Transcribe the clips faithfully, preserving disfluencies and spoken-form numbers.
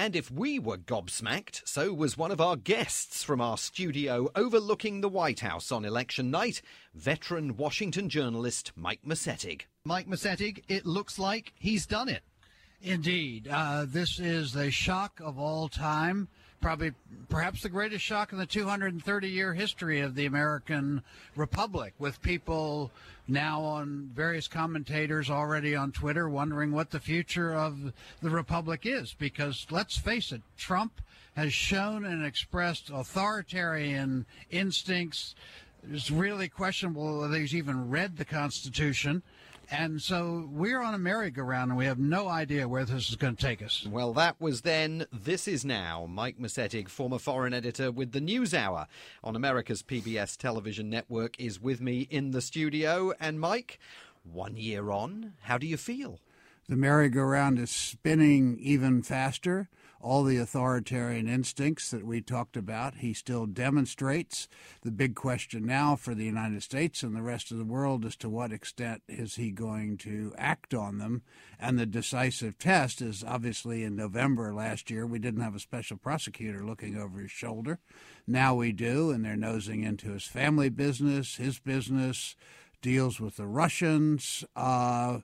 And if we were gobsmacked, so was one of our guests from our studio overlooking the White House on election night, veteran Washington journalist Mike Musettig. Mike Musettig, it looks like he's done it. Indeed. Uh, this is the shock of all time, probably perhaps the greatest shock in the two hundred thirty year history of the American Republic, with people now on various commentators already on Twitter wondering what the future of the Republic is. Because let's face it, Trump has shown and expressed authoritarian instincts. It's really questionable whether he's even read the Constitution. And so we're on a merry-go-round, and we have no idea where this is going to take us. Well, that was then. This is now. Mike Musettig, former foreign editor with the NewsHour on America's P B S television network, is with me in the studio. And, Mike, one year on, how do you feel? The merry-go-round is spinning even faster. All the authoritarian instincts that we talked about, he still demonstrates. The big question now for the United States and the rest of the world is to what extent is he going to act on them. And the decisive test is obviously in November last year. We didn't have a special prosecutor looking over his shoulder. Now we do, and they're nosing into his family business, his business, deals with the Russians. Uh,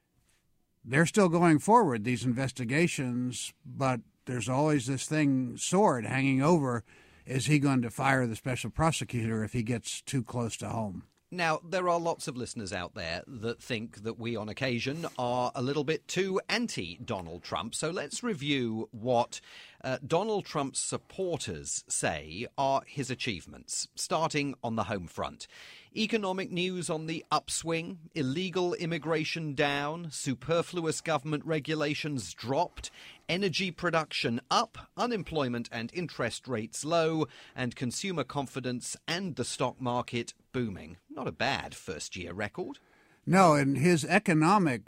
they're still going forward, these investigations, but there's always this thing, sword, hanging over. Is he going to fire the special prosecutor if he gets too close to home? Now, there are lots of listeners out there that think that we, on occasion, are a little bit too anti-Donald Trump. So let's review what uh, Donald Trump's supporters say are his achievements, starting on the home front. Economic news on the upswing, illegal immigration down, superfluous government regulations dropped, energy production up, unemployment and interest rates low, and consumer confidence and the stock market booming. Not a bad first-year record. No, and his economic,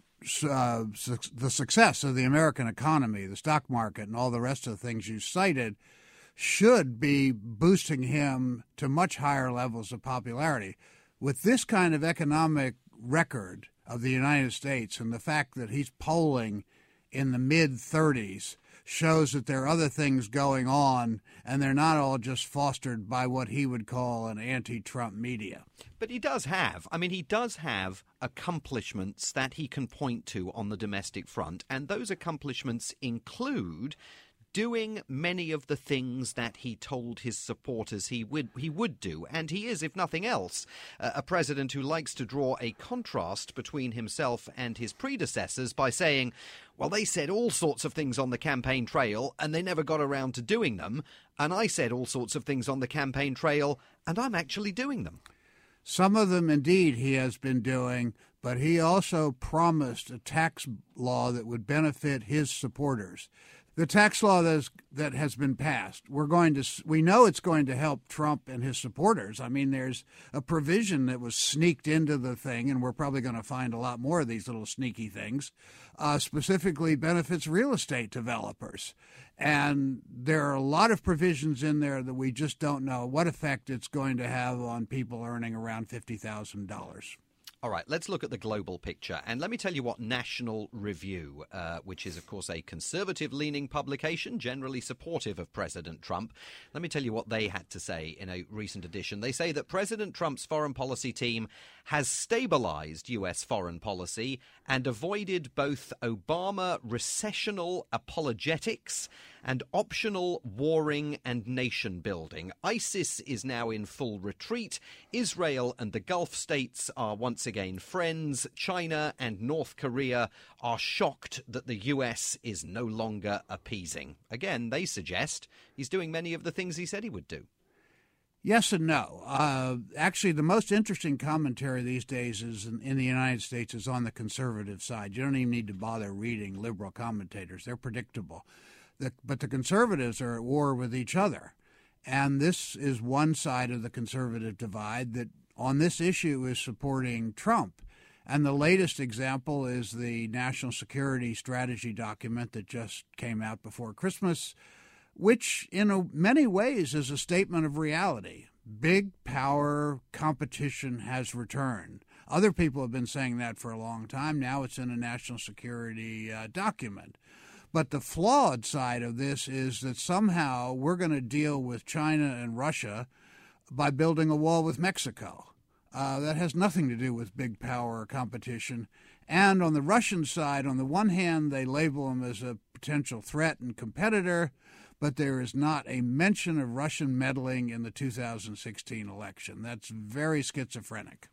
uh, su- the success of the American economy, the stock market, and all the rest of the things you cited should be boosting him to much higher levels of popularity. With this kind of economic record of the United States and the fact that he's polling in the mid thirties shows that there are other things going on, and they're not all just fostered by what he would call an anti-Trump media. But he does have, I mean, he does have accomplishments that he can point to on the domestic front, and those accomplishments include doing many of the things that he told his supporters he would he would do. And he is, if nothing else, uh, a president who likes to draw a contrast between himself and his predecessors by saying, well, they said all sorts of things on the campaign trail and they never got around to doing them. And I said all sorts of things on the campaign trail and I'm actually doing them. Some of them, indeed, he has been doing, but he also promised a tax law that would benefit his supporters. The tax law that, is, that has been passed, we're going to, we know it's going to help Trump and his supporters. I mean, there's a provision that was sneaked into the thing, and we're probably going to find a lot more of these little sneaky things, uh, specifically benefits real estate developers. And there are a lot of provisions in there that we just don't know what effect it's going to have on people earning around fifty thousand dollars. All right, let's look at the global picture. And let me tell you what National Review, uh, which is, of course, a conservative-leaning publication, generally supportive of President Trump, let me tell you what they had to say in a recent edition. They say that President Trump's foreign policy team has stabilized U S foreign policy and avoided both Obama recessional apologetics and optional warring and nation building. ISIS is now in full retreat. Israel and the Gulf states are once again friends. China and North Korea are shocked that the U S is no longer appeasing. Again, they suggest he's doing many of the things he said he would do. Yes and no. Uh, actually, the most interesting commentary these days is in, in the United States is on the conservative side. You don't even need to bother reading liberal commentators. They're predictable. The, but the conservatives are at war with each other. And this is one side of the conservative divide that on this issue is supporting Trump. And the latest example is the National Security Strategy document that just came out before Christmas, which in a, many ways is a statement of reality. Big power competition has returned. Other people have been saying that for a long time. Now it's in a national security uh, document. But the flawed side of this is that somehow we're going to deal with China and Russia by building a wall with Mexico. Uh, that has nothing to do with big power competition. And on the Russian side, on the one hand, they label him as a potential threat and competitor, but there is not a mention of Russian meddling in the two thousand sixteen election. That's very schizophrenic.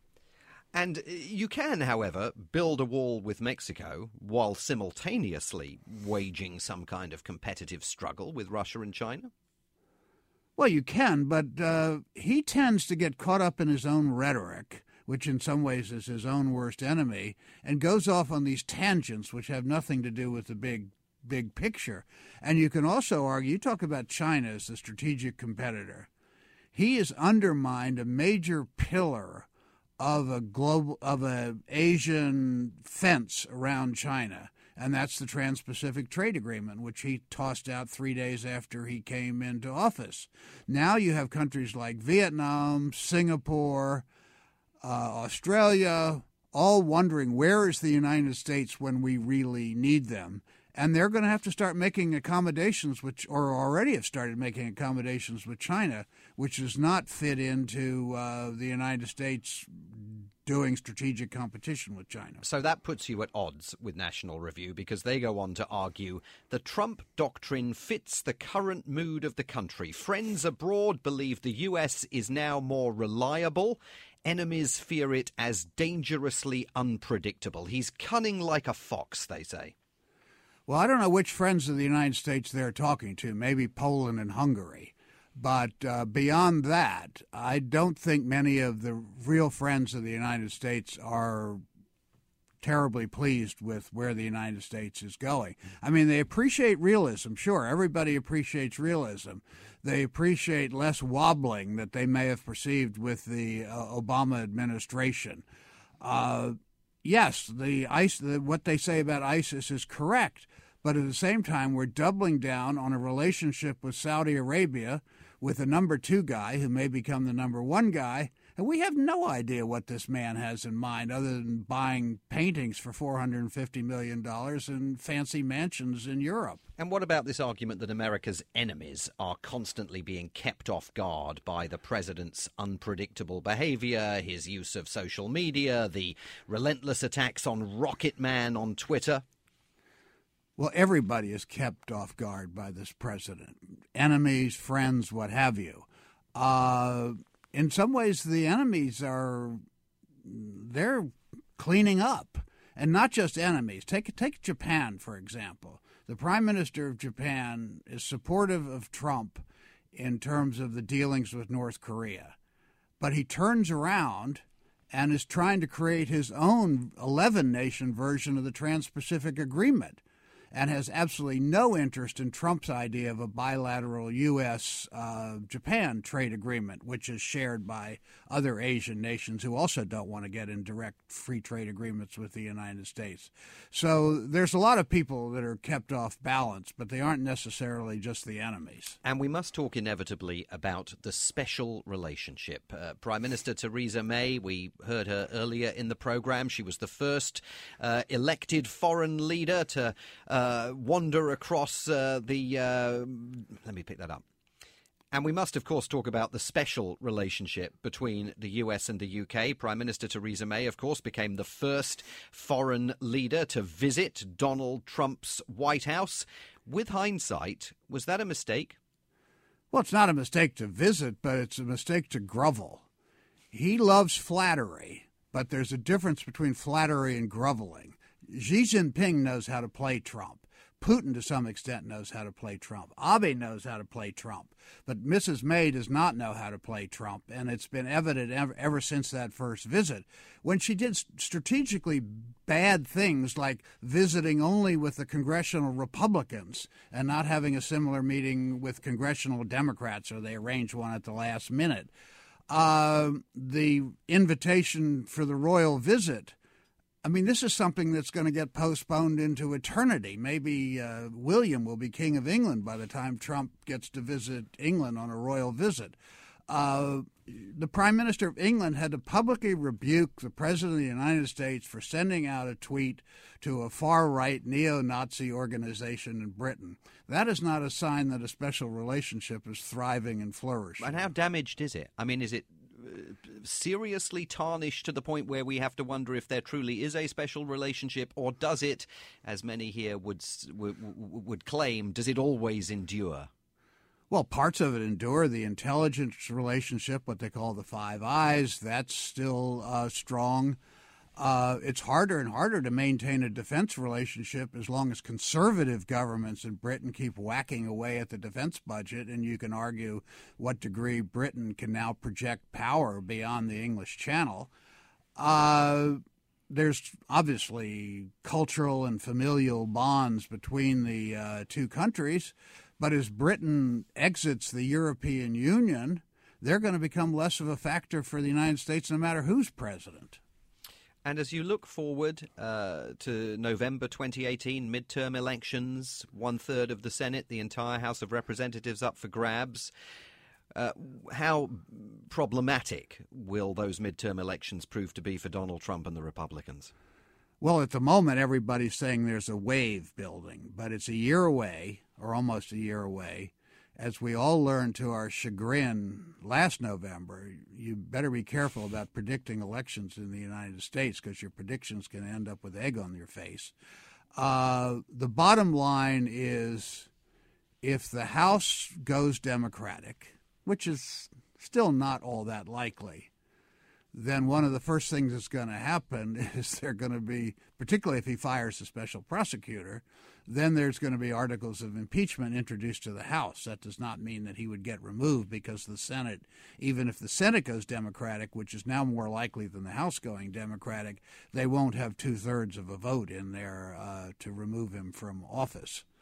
And you can, however, build a wall with Mexico while simultaneously waging some kind of competitive struggle with Russia and China? Well, you can, but uh, he tends to get caught up in his own rhetoric, which in some ways is his own worst enemy, and goes off on these tangents which have nothing to do with the big, big picture. And you can also argue, you talk about China as the strategic competitor. He has undermined a major pillar of a global, of a Asian fence around China, and that's the Trans-Pacific Trade Agreement, which he tossed out three days after he came into office. Now you have countries like Vietnam, Singapore, uh, Australia, all wondering where is the United States when we really need them. And they're going to have to start making accommodations, which, or already have started making accommodations with China, which does not fit into uh, the United States doing strategic competition with China. So that puts you at odds with National Review, because they go on to argue the Trump doctrine fits the current mood of the country. Friends abroad believe the U S is now more reliable. Enemies fear it as dangerously unpredictable. He's cunning like a fox, they say. Well, I don't know which friends of the United States they're talking to, maybe Poland and Hungary. But uh, beyond that, I don't think many of the real friends of the United States are terribly pleased with where the United States is going. I mean, they appreciate realism. Sure, everybody appreciates realism. They appreciate less wobbling that they may have perceived with the uh, Obama administration. Uh, yes, the ICE, the, what they say about ISIS is correct, but at the same time, we're doubling down on a relationship with Saudi Arabia, with a number two guy who may become the number one guy, and we have no idea what this man has in mind other than buying paintings for four hundred fifty million dollars and fancy mansions in Europe. And what about this argument that America's enemies are constantly being kept off guard by the president's unpredictable behavior, his use of social media, the relentless attacks on Rocket Man on Twitter? Well, everybody is kept off guard by this president. Enemies, friends, what have you. Uh, in some ways, the enemies are, they're cleaning up. And not just enemies. Take, take Japan, for example. The Prime Minister of Japan is supportive of Trump in terms of the dealings with North Korea. But he turns around and is trying to create his own eleven-nation version of the Trans-Pacific Agreement, and has absolutely no interest in Trump's idea of a bilateral U S Japan uh, trade agreement, which is shared by other Asian nations who also don't want to get in direct free trade agreements with the United States. So there's a lot of people that are kept off balance, but they aren't necessarily just the enemies. And we must talk inevitably about the special relationship. Uh, Prime Minister Theresa May, we heard her earlier in the program. She was the first uh, elected foreign leader to uh, Uh, wander across uh, the... Uh, let me pick that up. And we must, of course, talk about the special relationship between the U S and the U K. Prime Minister Theresa May, of course, became the first foreign leader to visit Donald Trump's White House. With hindsight, was that a mistake? Well, it's not a mistake to visit, but it's a mistake to grovel. He loves flattery, but there's a difference between flattery and groveling. Xi Jinping knows how to play Trump. Putin, to some extent, knows how to play Trump. Abe knows how to play Trump. But Missus May does not know how to play Trump, and it's been evident ever, ever since that first visit. When she did strategically bad things like visiting only with the congressional Republicans and not having a similar meeting with congressional Democrats, or they arranged one at the last minute, uh, the invitation for the royal visit, I mean, this is something that's going to get postponed into eternity. Maybe uh, William will be King of England by the time Trump gets to visit England on a royal visit. Uh, the Prime Minister of England had to publicly rebuke the President of the United States for sending out a tweet to a far-right neo-Nazi organization in Britain. That is not a sign that a special relationship is thriving and flourishing. And how damaged is it? I mean, is it uh, seriously tarnished to the point where we have to wonder if there truly is a special relationship, or does it, as many here would would, would claim, does it always endure? Well, parts of it endure. The intelligence relationship, what they call the Five Eyes, that's still uh, strong. Uh, it's harder and harder to maintain a defense relationship as long as conservative governments in Britain keep whacking away at the defense budget, and you can argue what degree Britain can now project power beyond the English Channel. Uh, there's obviously cultural and familial bonds between the uh, two countries. But as Britain exits the European Union, they're going to become less of a factor for the United States no matter who's president. And as you look forward uh, to November twenty eighteen, midterm elections, one-third of the Senate, the entire House of Representatives up for grabs, uh, how problematic will those midterm elections prove to be for Donald Trump and the Republicans? Well, at the moment, everybody's saying there's a wave building, but it's a year away, or almost a year away. As we all learned to our chagrin last November, you better be careful about predicting elections in the United States because your predictions can end up with egg on your face. Uh, the bottom line is if the House goes Democratic, which is still not all that likely, then one of the first things that's going to happen is they're going to be, particularly if he fires a special prosecutor, then there's going to be articles of impeachment introduced to the House. That does not mean that he would get removed because the Senate, even if the Senate goes Democratic, which is now more likely than the House going Democratic, they won't have two-thirds of a vote in there uh, to remove him from office.